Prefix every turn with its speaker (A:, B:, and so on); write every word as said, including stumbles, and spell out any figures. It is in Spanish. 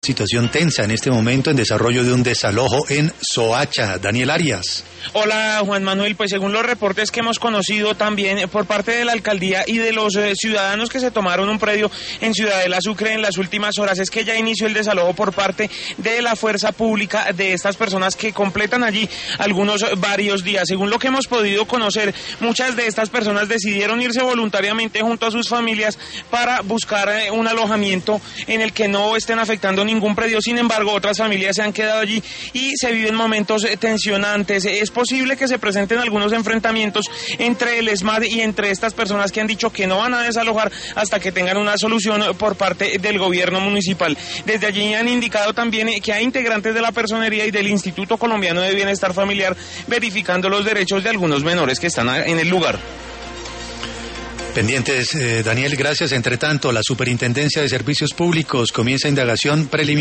A: Situación tensa en este momento en desarrollo de un desalojo en Soacha. Daniel Arias.
B: Hola Juan Manuel, pues según los reportes que hemos conocido también por parte de la alcaldía y de los eh, ciudadanos que se tomaron un predio en Ciudadela Sucre en las últimas horas, es que ya inició el desalojo por parte de la fuerza pública de estas personas que completan allí algunos varios días. Según lo que hemos podido conocer, muchas de estas personas decidieron irse voluntariamente junto a sus familias para buscar eh, un alojamiento en el que no estén afectando ningún predio. Sin embargo, otras familias se han quedado allí y se viven momentos eh, tensionantes. Es posible que se presenten algunos enfrentamientos entre el ESMAD y entre estas personas que han dicho que no van a desalojar hasta que tengan una solución por parte del gobierno municipal. Desde allí han indicado también que hay integrantes de la personería y del Instituto Colombiano de Bienestar Familiar verificando los derechos de algunos menores que están en el lugar.
A: Pendientes, eh, Daniel, gracias. Entre tanto, la Superintendencia de Servicios Públicos comienza indagación preliminar